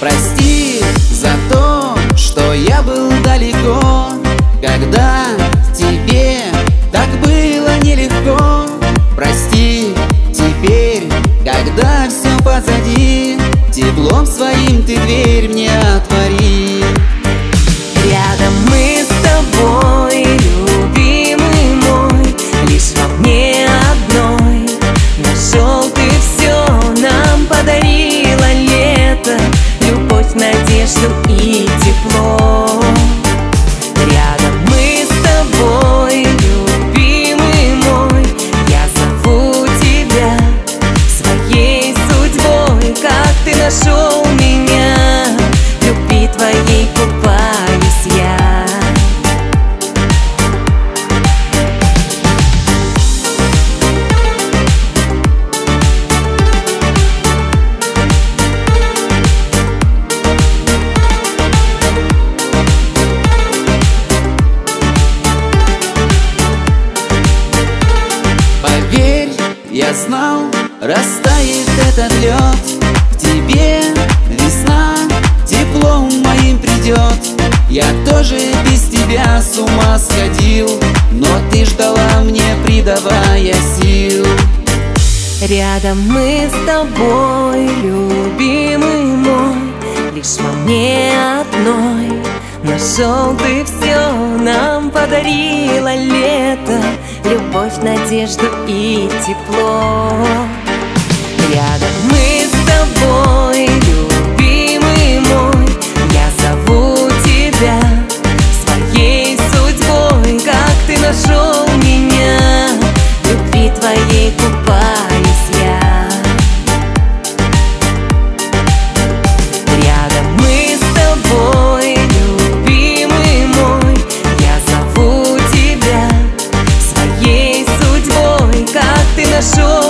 Прости за то, что я был далеко, когда тебе так было нелегко. Прости теперь, когда все позади, теплом своим ты дверь мне отвори. Рядом мы с тобой, любимый мой, лишь во мне одной. Нашел ты все, нам подарила лето, любовь, надежду и тепло. Рядом мы с тобой, любимый мой, я зову тебя своей судьбой. Как ты нашел меня, в любви твоей купаюсь я. Поверь, я знал, растает этот лед. К тебе весна теплом моим придет. Я тоже без тебя с ума сходил, но ты ждала мне, придавая сил. Рядом мы с тобой, любимый мой, лишь во мне одной. Нашел ты все, нам подарила лето, любовь, надежду и тепло. Рядом мы с тобой, любимый мой, я зову тебя своей судьбой. Как ты нашел меня, в любви твоей купаюсь я. Рядом мы с тобой, любимый мой, я зову тебя своей судьбой. Как ты нашел